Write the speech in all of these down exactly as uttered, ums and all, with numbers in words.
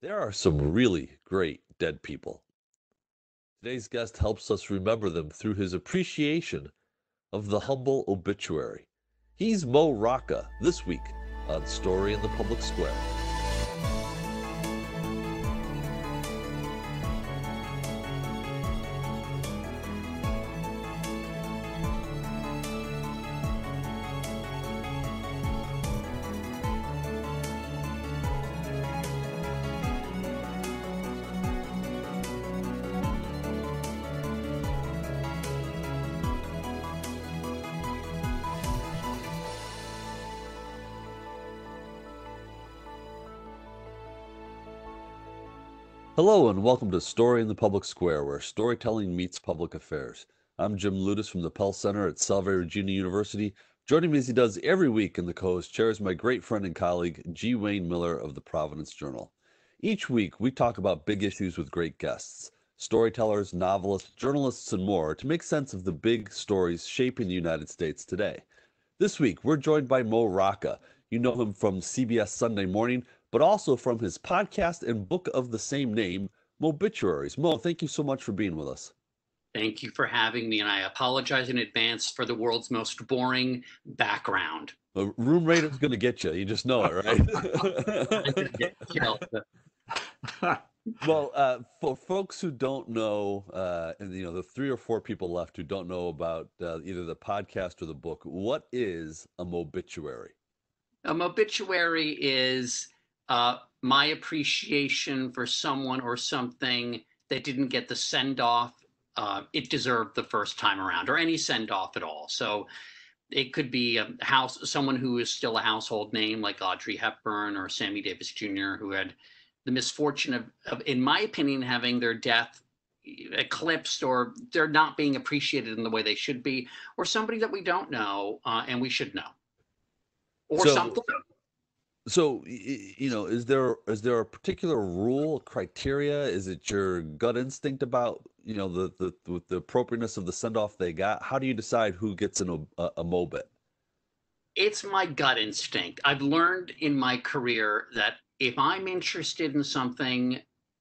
There are some really great dead people. Today's guest helps us remember them through his appreciation of the humble obituary. He's Mo Rocca this week on Story in the Public Square. Hello and welcome to Story in the Public Square, where storytelling meets public affairs. I'm Jim Ludis from the Pell Center at Salve Regina University. Joining me as he does every week in the co-host chair is my great friend and colleague, G. Wayne Miller of the Providence Journal. Each week, we talk about big issues with great guests, storytellers, novelists, journalists, and more to make sense of the big stories shaping the United States today. This week, we're joined by Mo Rocca. You know him from C B S Sunday Morning, but also from his podcast and book of the same name, Mobituaries. Mo, thank you so much for being with us. Thank you for having me, and I apologize in advance for the world's most boring background. A room rater's going to get you. You just know it, right? Well, uh, for folks who don't know, uh, and you know, the three or four people left who don't know about uh, either the podcast or the book, what is a mobituary? A mobituary is uh, my appreciation for someone or something that didn't get the send-off uh, it deserved the first time around, or any send-off at all. So it could be a house, someone who is still a household name like Audrey Hepburn or Sammy Davis Junior, who had the misfortune of, of, in my opinion, having their death eclipsed, or they're not being appreciated in the way they should be, or somebody that we don't know uh, and we should know, or So- something. So, y- you know, is there is there a particular rule, criteria? Is it your gut instinct about, you know, the the with the appropriateness of the send off they got? How do you decide who gets an, ob- a, a mobit? It's my gut instinct. I've learned in my career that if I'm interested in something,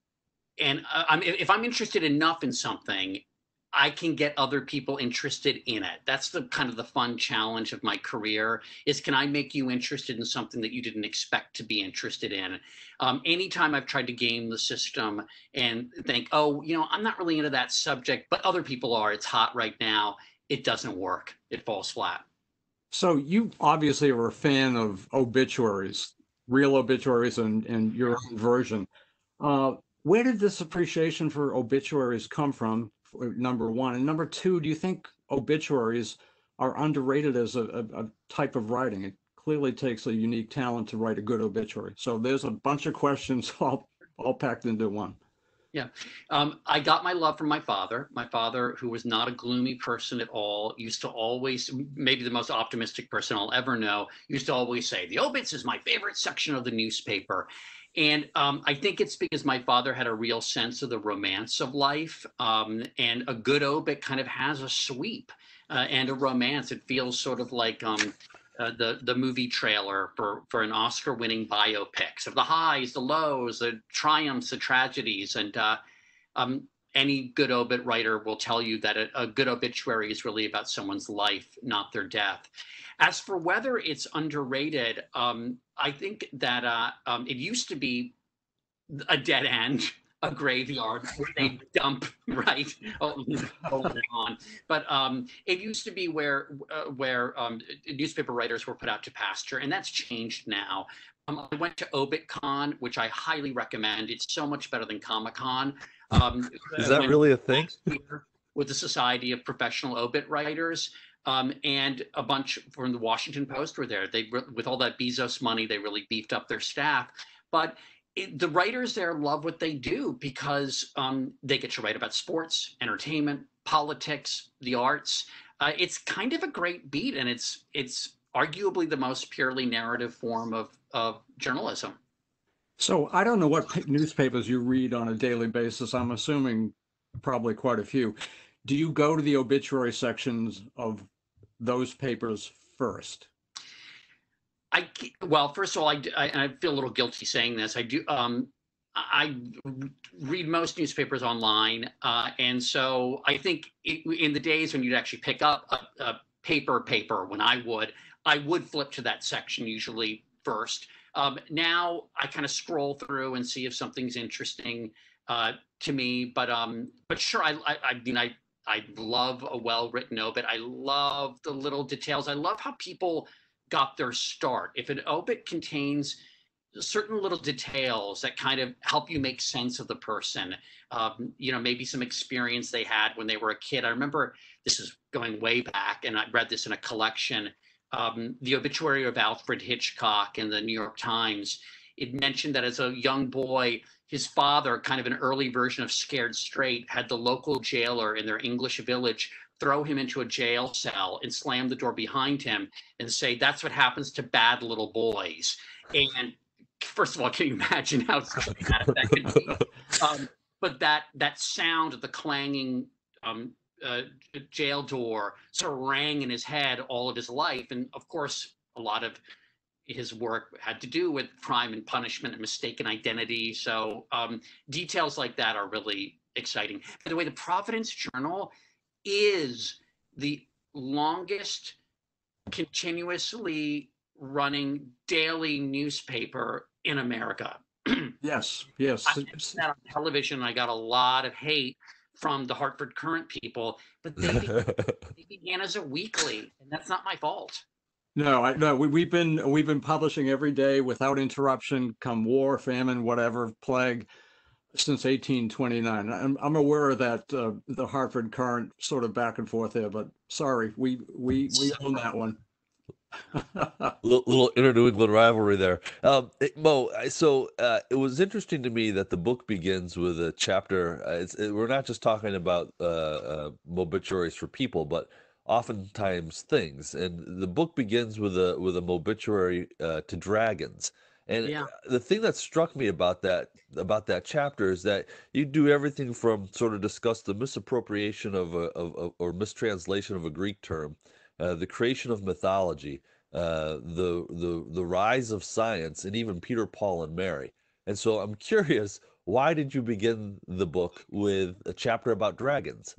and uh, I'm if I'm interested enough in something, I can get other people interested in it. That's the kind of the fun challenge of my career is, can I make you interested in something that you didn't expect to be interested in? Um, anytime I've tried to game the system and think, oh, you know, I'm not really into that subject, but other people are, it's hot right now, it doesn't work. It falls flat. So you obviously are a fan of obituaries, real obituaries, and, and your own version. Uh, where did this appreciation for obituaries come from, for number one? And number two, do you think obituaries are underrated as a, a, a type of writing? It clearly takes a unique talent to write a good obituary. So there's a bunch of questions all, all packed into one. Yeah. Um, I got my love from my father. My father, who was not a gloomy person at all, used to always, maybe the most optimistic person I'll ever know, used to always say, the obits is my favorite section of the newspaper. And um, I think it's because my father had a real sense of the romance of life. Um, and a good obit kind of has a sweep uh, and a romance. It feels sort of like um, uh, the the movie trailer for for an Oscar-winning biopic of the highs, the lows, the triumphs, the tragedies, and uh, um, any good obit writer will tell you that a, a good obituary is really about someone's life, not their death. As for whether it's underrated, um, I think that uh, um, it used to be a dead end, a graveyard where they dump, right? Oh, hold on. But um, it used to be where uh, where um, newspaper writers were put out to pasture, and that's changed now. Um, I went to ObitCon, which I highly recommend. It's so much better than Comic-Con. Um, Is that really a thing? With the Society of Professional Obit Writers. Um, and a bunch from the Washington Post were there. They, with all that Bezos money, they really beefed up their staff. But it, the writers there love what they do because um, they get to write about sports, entertainment, politics, the arts. Uh, it's kind of a great beat, and it's it's arguably the most purely narrative form of of journalism. So I don't know what pa- newspapers you read on a daily basis. I'm assuming probably quite a few. Do you go to the obituary sections of those papers first? I well, first of all, I, I, I feel a little guilty saying this. I do. Um, I read most newspapers online, uh, and so I think it, in the days when you'd actually pick up a, a paper paper, when I would, I would flip to that section usually first. Um, now I kind of scroll through and see if something's interesting uh, to me. But um, but sure, I, I I mean I I love a well-written obit. I love the little details. I love how people got their start. If an obit contains certain little details that kind of help you make sense of the person, um, you know, maybe some experience they had when they were a kid. I remember, this is going way back, and I read this in a collection, um, the obituary of Alfred Hitchcock in the New York Times. It mentioned that as a young boy, his father, kind of an early version of Scared Straight, had the local jailer in their English village throw him into a jail cell and slam the door behind him and say, "That's what happens to bad little boys." And first of all, can you imagine how traumatic that could be? Um, but that that sound of the clanging um, uh, jail door sort of rang in his head all of his life. And of course, a lot of his work had to do with crime and punishment and mistaken identity. So um, details like that are really exciting. By the way, the Providence Journal is the longest continuously running daily newspaper in America. Yes, yes. I mentioned that on television. I got a lot of hate from the Hartford Courant people, but they, they began as a weekly, and that's not my fault. No, I no. We, we've been we've been publishing every day without interruption, come war, famine, whatever, plague, since eighteen twenty-nine. I'm I'm aware of that, uh, the Hartford Courant sort of back and forth there, but sorry, we we we own that one. little, little inner New England rivalry there. Um, it- Mo, I- so uh, it was interesting to me that the book begins with a chapter. Uh, it's, it, we're not just talking about uh, uh, obituaries for people, but oftentimes things. And the book begins with a with a obituary uh, to dragons. And Yeah. the thing that struck me about that about that chapter is that you do everything from sort of discuss the misappropriation of a of, of or mistranslation of a Greek term, uh, the creation of mythology, uh, the the the rise of science, and even Peter, Paul, and Mary. And so I'm curious, why did you begin the book with a chapter about dragons?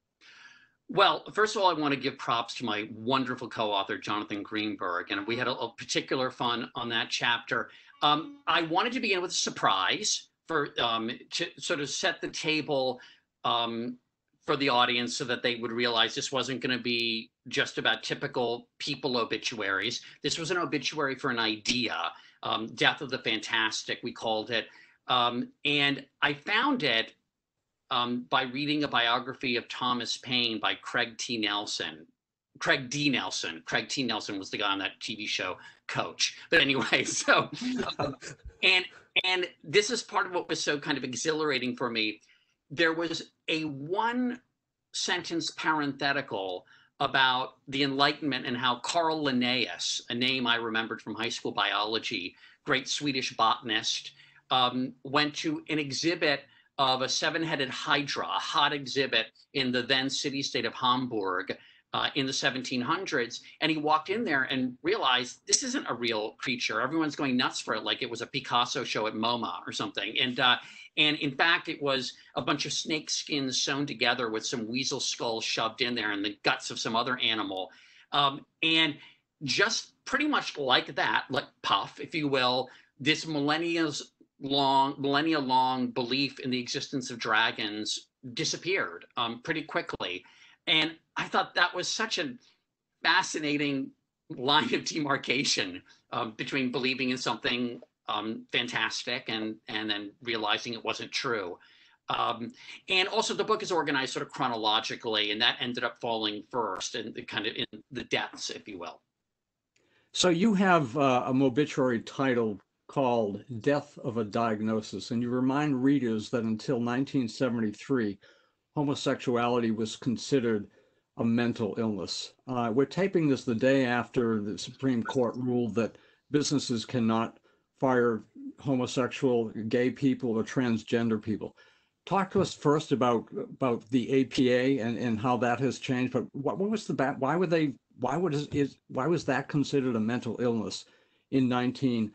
Well, first of all, I want to give props to my wonderful co-author, Jonathan Greenberg, and we had a, a particular fun on that chapter. Um, I wanted to begin with a surprise for um, to sort of set the table um, for the audience so that they would realize this wasn't going to be just about typical people obituaries. This was an obituary for an idea, um, Death of the Fantastic, we called it. Um, and I found it Um, by reading a biography of Thomas Paine by Craig T. Nelson. Craig D. Nelson. Craig T. Nelson was the guy on that T V show Coach. But anyway, so um, and and this is part of what was so kind of exhilarating for me. There was a one sentence parenthetical about the Enlightenment and how Carl Linnaeus, a name I remembered from high school biology, great Swedish botanist, um, went to an exhibit of a seven-headed hydra, a hot exhibit in the then city-state of Hamburg uh, in the seventeen hundreds. And he walked in there and realized this isn't a real creature. Everyone's going nuts for it like it was a Picasso show at MoMA or something. And, uh, and in fact, it was a bunch of snake skins sewn together with some weasel skulls shoved in there and the guts of some other animal. Um, and just pretty much like that, like Puff, if you will, this millennia's long, millennia long belief in the existence of dragons disappeared um, pretty quickly. And I thought that was such a fascinating line of demarcation um, between believing in something um, fantastic and, and then realizing it wasn't true. Um, and also the book is organized sort of chronologically, and that ended up falling first and kind of in the deaths, if you will. So you have uh, a obituary title called Death of a Diagnosis, and you remind readers that until nineteen seventy-three, homosexuality was considered a mental illness. Uh, we're taping this the day after the Supreme Court ruled that businesses cannot fire homosexual, gay people, or transgender people. Talk to us first about about the A P A and, and how that has changed. But what, what was the back? Why would they? Why would is why was that considered a mental illness in nineteen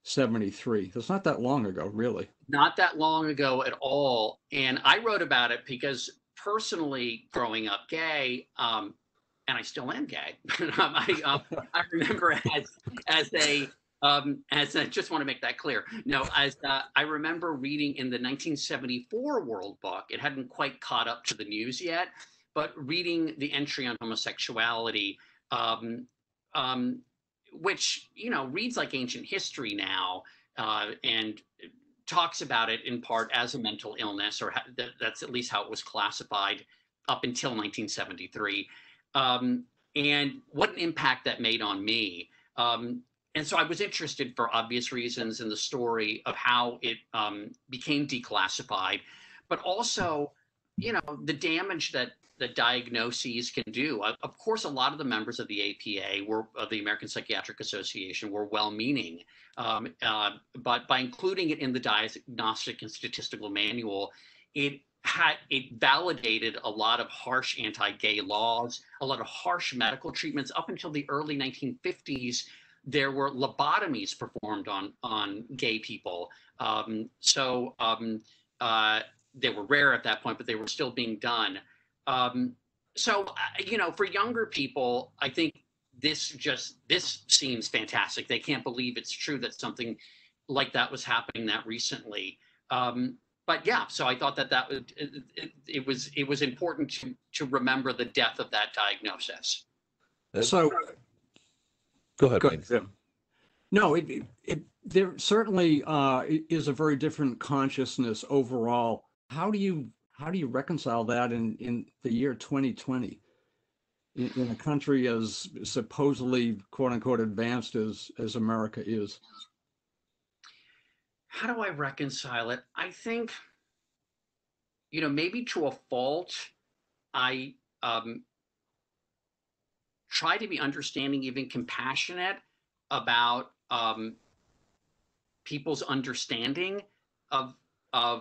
seventy-three. That's not that long ago, really. Not that long ago at all. And I wrote about it because personally, growing up gay, um, and I still am gay, um, I, um, I remember as as a um, as I just want to make that clear. No, as uh, I remember reading in the nineteen seventy-four World Book, it hadn't quite caught up to the news yet, but reading the entry on homosexuality, um, um, which you know reads like ancient history now, uh, and talks about it in part as a mental illness, or that, that's at least how it was classified up until nineteen seventy-three. Um, and what an impact that made on me. Um, and so I was interested for obvious reasons in the story of how it um, became declassified, but also, you know, the damage that the diagnoses can do. Of course, a lot of the members of the A P A were of the American Psychiatric Association were well-meaning, um, uh, but by including it in the Diagnostic and Statistical Manual, it had it validated a lot of harsh anti-gay laws, a lot of harsh medical treatments. Up until the early nineteen fifties, there were lobotomies performed on on gay people. Um, so um, uh, they were rare at that point, but they were still being done. Um, so, you know, for younger people, I think this just, this seems fantastic. They can't believe it's true that something like that was happening that recently. Um, but yeah, so I thought that that would, it, it, it was, it was important to, to remember the depth of that diagnosis. So go ahead. Go ahead. Yeah. No, it, it, it there certainly uh, is a very different consciousness overall. How do you How do you reconcile that in, in the year twenty twenty, in, in a country as supposedly quote unquote advanced as, as America is? How do I reconcile it? I think, you know, maybe to a fault, I um, try to be understanding, even compassionate about um, people's understanding of, of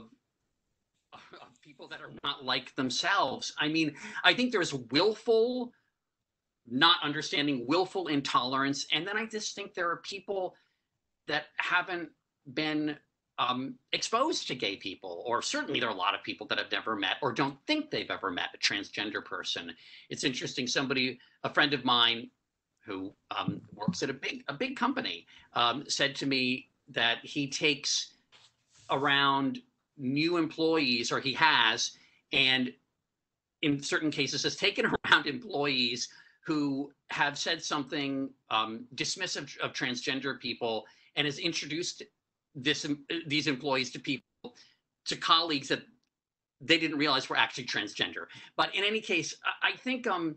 of people that are not like themselves. I mean, I think there's willful not understanding, willful intolerance, and then I just think there are people that haven't been um, exposed to gay people, or certainly there are a lot of people that have never met or don't think they've ever met a transgender person. It's interesting. Somebody, a friend of mine who um, works at a big a big company, um, said to me that he takes around new employees, or he has, and in certain cases has taken around employees who have said something um, dismissive of transgender people, and has introduced this these employees to people, to colleagues that they didn't realize were actually transgender. But in any case, I think um,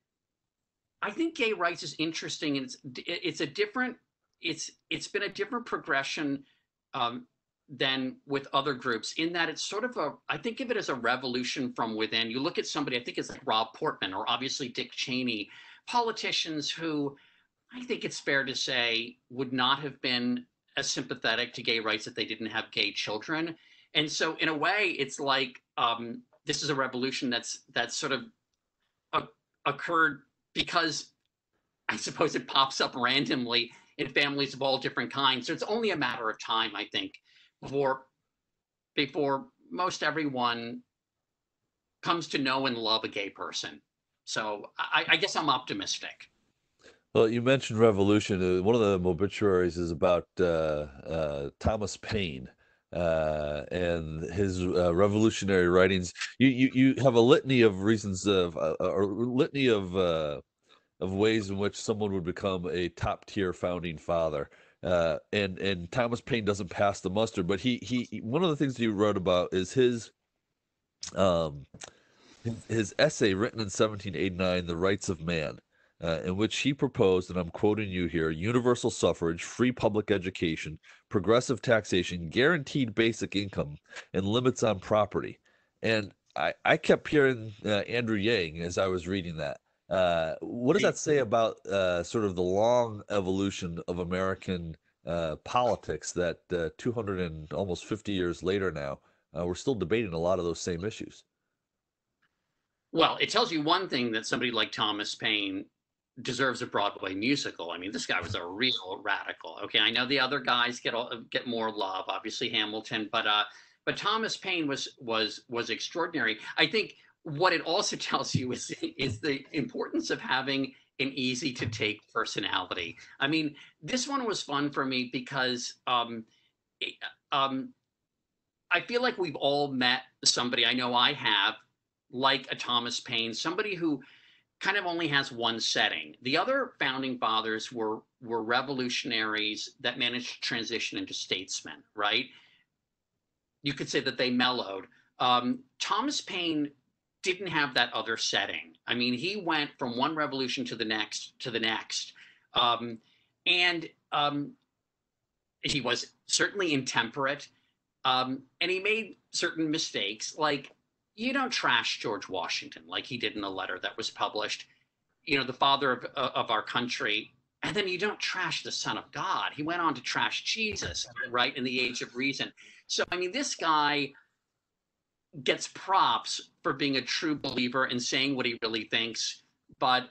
I think gay rights is interesting, and it's it's a different it's it's been a different progression um, than with other groups, in that it's sort of a, I think of it as a revolution from within. You look at somebody, I think it's like Rob Portman, or obviously Dick Cheney, politicians who I think it's fair to say would not have been as sympathetic to gay rights if they didn't have gay children. And so in a way, it's like um, this is a revolution that's that's sort of a, occurred because I suppose it pops up randomly in families of all different kinds. So it's only a matter of time, I think, before before most everyone comes to know and love a gay person. So I, I guess I'm optimistic. Well, you mentioned revolution. Uh, One of the obituaries is about uh, uh, Thomas Paine uh, and his uh, revolutionary writings. You, you you have a litany of reasons of uh, or litany of uh, of ways in which someone would become a top tier founding father. Uh, and and Thomas Paine doesn't pass the muster, but he he one of the things he wrote about is his um his, his essay written in seventeen eighty-nine, The Rights of Man, uh, in which he proposed, and I'm quoting you here, universal suffrage, free public education, progressive taxation, guaranteed basic income, and limits on property. And I I kept hearing uh, Andrew Yang as I was reading that. Uh, what does that say about uh, sort of the long evolution of American uh, politics that uh, two hundred and almost fifty years later now, uh, we're still debating a lot of those same issues? Well, it tells you one thing, that somebody like Thomas Paine deserves a Broadway musical. I mean, this guy was a real radical. Okay, I know the other guys get all, get more love, obviously Hamilton, but uh, but Thomas Paine was was was extraordinary. I think what it also tells you is is the importance of having an easy to take personality. I mean, this one was fun for me because um, it, um, I feel like we've all met somebody. I know I have, like a Thomas Paine, somebody who kind of only has one setting. The other founding fathers were were revolutionaries that managed to transition into statesmen, right? You could say that they mellowed. Um, Thomas Paine didn't have that other setting. I mean, he went from one revolution to the next to the next, um, and um, he was certainly intemperate, um, and he made certain mistakes, like you don't trash George Washington like he did in a letter that was published, you know, the father of, uh, of our country. And then you don't trash the Son of God. He went on to trash Jesus, right, in the Age of Reason. So, I mean, this guy gets props for being a true believer and saying what he really thinks, but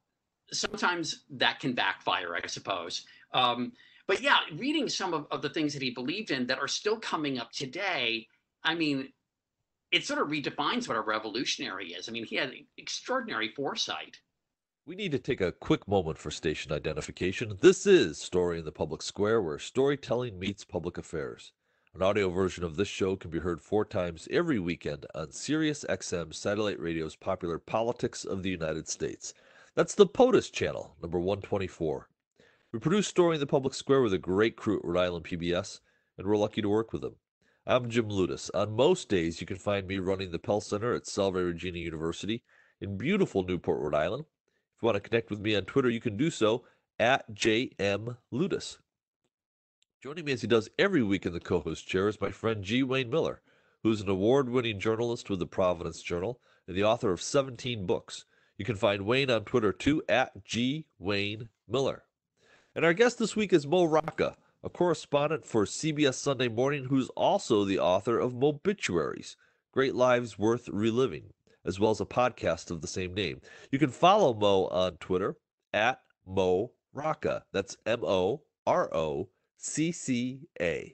sometimes that can backfire, I suppose. Um, but yeah, reading some of, of the things that he believed in that are still coming up today, I mean, it sort of redefines what a revolutionary is. I mean, he had extraordinary foresight. We need to take a quick moment for station identification. This is Story in the Public Square, where storytelling meets public affairs. An audio version of this show can be heard four times every weekend on Sirius X M Satellite Radio's popular Politics of the United States. That's the POTUS channel, number one twenty-four. We produce Story in the Public Square with a great crew at Rhode Island P B S, and we're lucky to work with them. I'm Jim Ludis. On most days, you can find me running the Pell Center at Salve Regina University in beautiful Newport, Rhode Island. If you want to connect with me on Twitter, you can do so at J M Ludis. Joining me as he does every week in the co-host chair is my friend G. Wayne Miller, who's an award-winning journalist with the Providence Journal and the author of seventeen books. You can find Wayne on Twitter too, at G. Wayne Miller. And our guest this week is Mo Rocca, a correspondent for C B S Sunday Morning who's also the author of Mobituaries, Great Lives Worth Reliving, as well as a podcast of the same name. You can follow Mo on Twitter at Mo Rocca. That's M O R O C C A.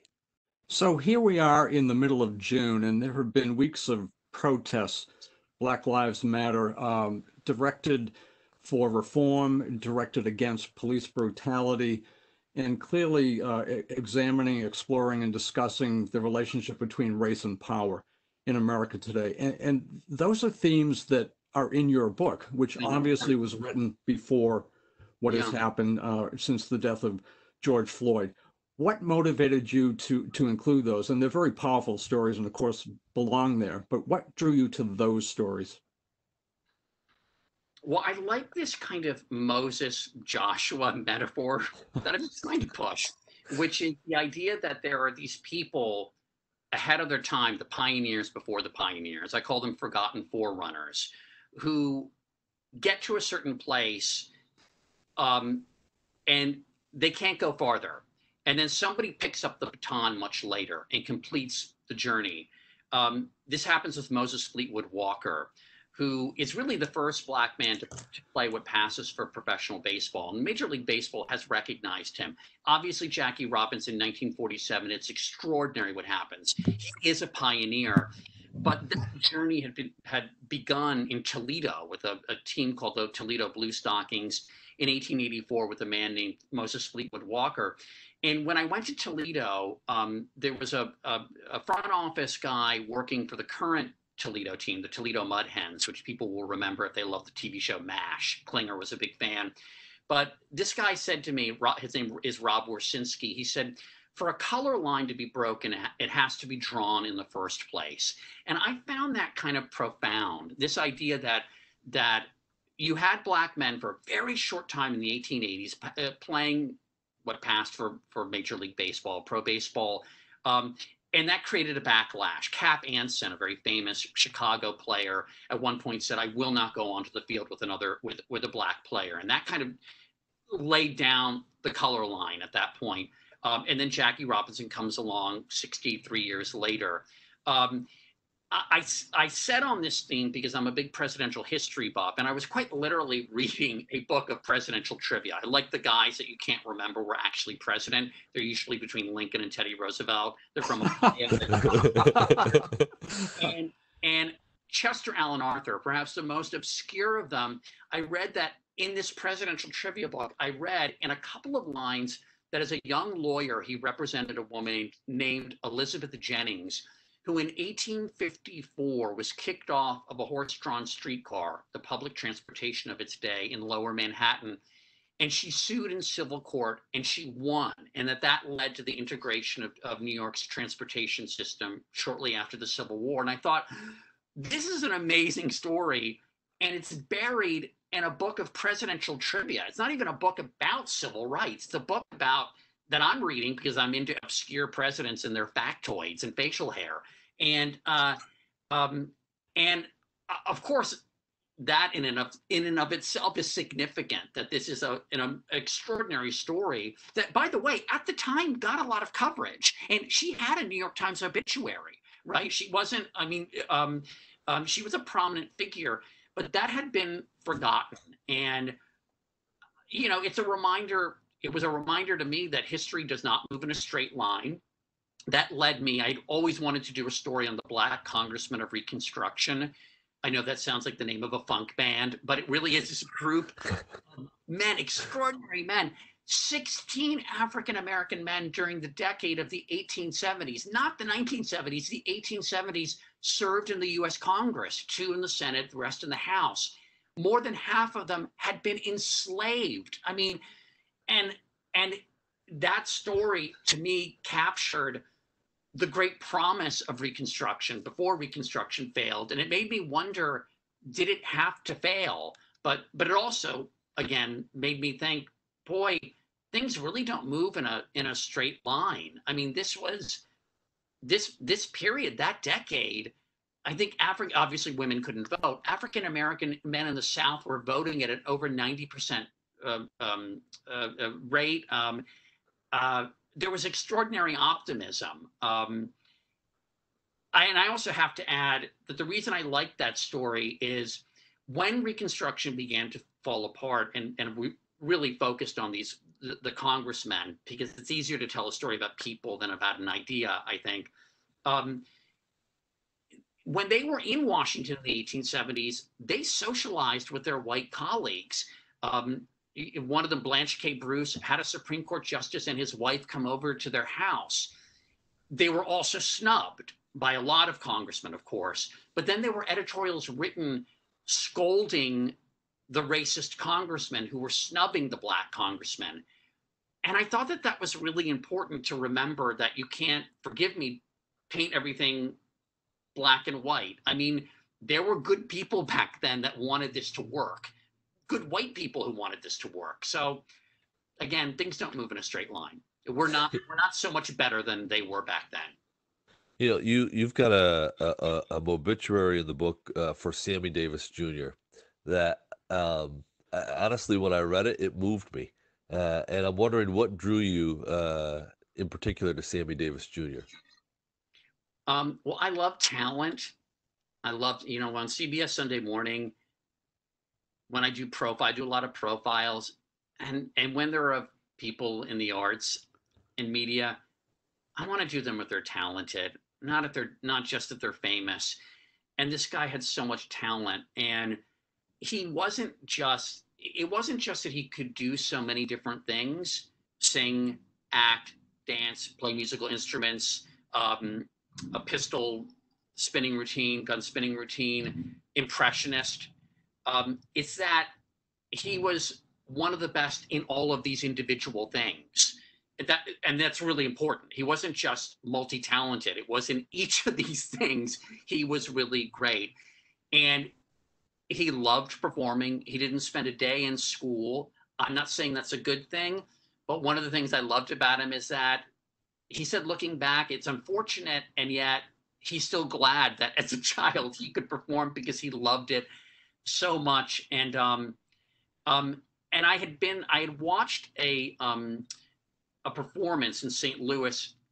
So here we are in the middle of June, and there have been weeks of protests, Black Lives Matter, um, directed for reform, directed against police brutality, and clearly uh, examining, exploring, and discussing the relationship between race and power in America today. And, and those are themes that are in your book, which obviously was written before what has Yeah. happened uh, since the death of George Floyd. What motivated you to to include those? And they're very powerful stories, and of course belong there. But what drew you to those stories? Well, I like this kind of Moses Joshua metaphor that I'm trying to push, which is the idea that there are these people ahead of their time, the pioneers before the pioneers. I call them forgotten forerunners, who get to a certain place um, and they can't go farther. And then somebody picks up the baton much later and completes the journey. Um, this happens with Moses Fleetwood Walker, who is really the first Black man to, to play what passes for professional baseball. And Major League Baseball has recognized him. Obviously, Jackie Robinson, nineteen forty-seven, it's extraordinary what happens. He is a pioneer. But that journey had been had begun in Toledo with a, a team called the Toledo Blue Stockings in eighteen eighty-four with a man named Moses Fleetwood Walker. And when I went to Toledo, um, there was a, a, a front office guy working for the current Toledo team, the Toledo Mud Hens, which people will remember if they love the T V show MASH. Klinger was a big fan. But this guy said to me, his name is Rob Warsinski, he said, for a color line to be broken, it has to be drawn in the first place. And I found that kind of profound, this idea that that you had Black men for a very short time in the eighteen eighties uh, playing what passed for, for Major League Baseball, pro baseball, um, and that created a backlash. Cap Anson, a very famous Chicago player, at one point said, I will not go onto the field with another, with, with a Black player. And that kind of laid down the color line at that point. Um, and then Jackie Robinson comes along sixty-three years later. Um, I, I said on this theme because I'm a big presidential history buff, and I was quite literally reading a book of presidential trivia. I like the guys that you can't remember were actually president. They're usually between Lincoln and Teddy Roosevelt. They're from and and Chester Alan Arthur, perhaps the most obscure of them. I read that in this presidential trivia book. I read in a couple of lines that as a young lawyer, he represented a woman named Elizabeth Jennings, who in eighteen fifty-four was kicked off of a horse-drawn streetcar, the public transportation of its day in lower Manhattan. And she sued in civil court and she won. And that that led to the integration of, of New York's transportation system shortly after the Civil War. And I thought, this is an amazing story. And it's buried in a book of presidential trivia. It's not even a book about civil rights. It's a book about that I'm reading because I'm into obscure presidents and their factoids and facial hair. And uh, um, and uh, of course, that in and of in and of itself is significant. That this is a an extraordinary story that, by the way, at the time got a lot of coverage. And she had a New York Times obituary, right? She wasn't. I mean, um, um, she was a prominent figure, but that had been forgotten. And you know, it's a reminder. It was a reminder to me that history does not move in a straight line. That led me, I'd always wanted to do a story on the Black Congressmen of Reconstruction. I know that sounds like the name of a funk band, but it really is this group of men, extraordinary men, sixteen African-American men during the decade of the eighteen seventies, not the nineteen seventies, the eighteen seventies, served in the U S Congress, two in the Senate, the rest in the House. More than half of them had been enslaved. I mean, And and that story to me captured the great promise of Reconstruction before Reconstruction failed. And it made me wonder, did it have to fail? But but it also, again, made me think, boy, things really don't move in a in a straight line. I mean, this was this this period, that decade, I think Africa, obviously women couldn't vote. African American men in the South were voting at an over ninety percent Uh, um, uh, uh, rate. Um, uh, there was extraordinary optimism. Um, I, and I also have to add that the reason I like that story is when Reconstruction began to fall apart, and, and we really focused on these, the, the congressmen, because it's easier to tell a story about people than about an idea, I think. Um, when they were in Washington in the eighteen seventies, they socialized with their white colleagues. Um, One of them, Blanche K. Bruce, had a Supreme Court justice and his wife come over to their house. They were also snubbed by a lot of congressmen, of course, but then there were editorials written scolding the racist congressmen who were snubbing the Black congressmen. And I thought that that was really important to remember, that you can't, forgive me, paint everything black and white. I mean, there were good people back then that wanted this to work. Good white people who wanted this to work. So again, things don't move in a straight line. We're not we're not so much better than they were back then. You know, you you've got a a, a obituary in the book uh, for Sammy Davis Junior that um, honestly, when I read it, it moved me, uh, and I'm wondering what drew you uh, in particular to Sammy Davis Junior Um, well, I love talent. I love, you know, on C B S Sunday Morning, when I do profile, I do a lot of profiles, and and when there are people in the arts and media, I want to do them if they're talented, not if they're not just if they're famous. And this guy had so much talent, and he wasn't just it wasn't just that he could do so many different things: sing, act, dance, play musical instruments, um, a pistol spinning routine, gun spinning routine, impressionist. Um, it's that he was one of the best in all of these individual things. That, and that's really important. He wasn't just multi-talented. It was in each of these things, he was really great. And he loved performing. He didn't spend a day in school. I'm not saying that's a good thing, but one of the things I loved about him is that he said, looking back, it's unfortunate, and yet he's still glad that as a child he could perform because he loved it so much. And um, um, and I had been, I had watched a um, a performance in Saint Louis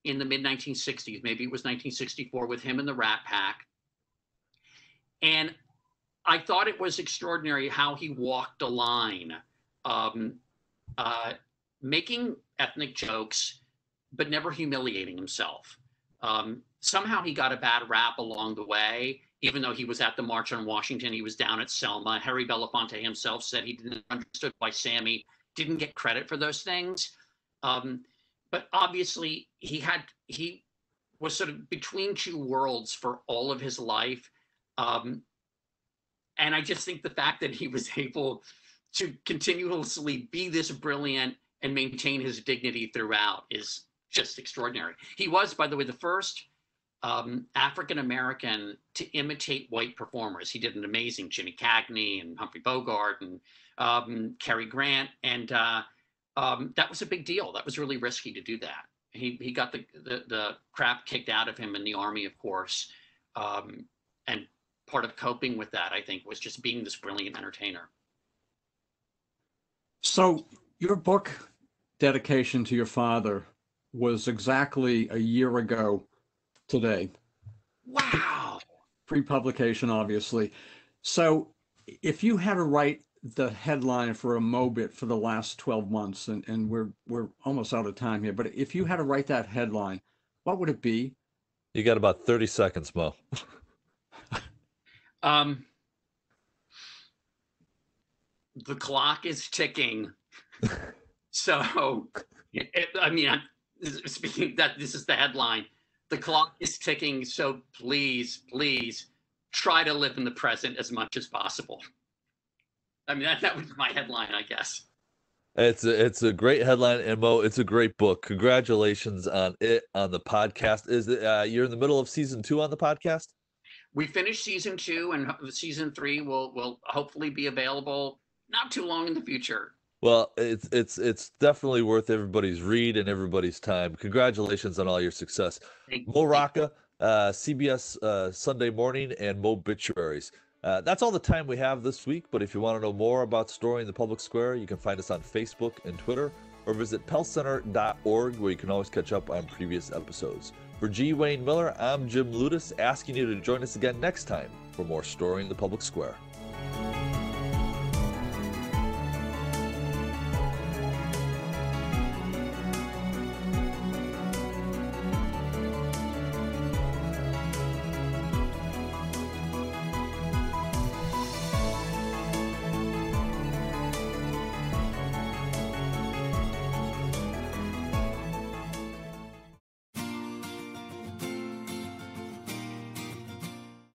in the mid nineteen sixties. Maybe it was nineteen sixty-four, with him in the Rat Pack. And I thought it was extraordinary how he walked a line, um, uh, making ethnic jokes, but never humiliating himself. Um, somehow he got a bad rap along the way, even though he was at the March on Washington. He was down at Selma. Harry Belafonte himself said he didn't understood why Sammy didn't get credit for those things. Um, but obviously he had, he was sort of between two worlds for all of his life. Um, and I just think the fact that he was able to continuously be this brilliant and maintain his dignity throughout is just extraordinary. He was, by the way, the first um, African-American to imitate white performers. He did an amazing Jimmy Cagney and Humphrey Bogart and um, Cary Grant. And uh, um, that was a big deal. That was really risky to do that. He, he got the, the, the crap kicked out of him in the Army, of course. Um, and part of coping with that, I think, was just being this brilliant entertainer. So your book, Dedication to Your Father, was exactly a year ago today. Wow. Pre-publication, obviously. So if you had to write the headline for a Mobit for the last twelve months, and, and we're we're almost out of time here, but if you had to write that headline, what would it be? You got about thirty seconds, Mo. um, the clock is ticking. So, it, I mean, I'm speaking that this is the headline. The clock is ticking. So please, please try to live in the present as much as possible. I mean, that, that was my headline, I guess. It's a, it's a great headline, and Mo, it's a great book. Congratulations on it, on the podcast. Is it, uh, you're in the middle of season two on the podcast? We finished season two, and season three will will hopefully be available not too long in the future. Well, it's it's it's definitely worth everybody's read and everybody's time. Congratulations on all your success. Thank Mo Rocca, uh, C B S uh, Sunday Morning, and Mobituaries. Uh, that's all the time we have this week, but if you want to know more about Story in the Public Square, you can find us on Facebook and Twitter, or visit pell center dot org, where you can always catch up on previous episodes. For G. Wayne Miller, I'm Jim Ludis, asking you to join us again next time for more Story in the Public Square.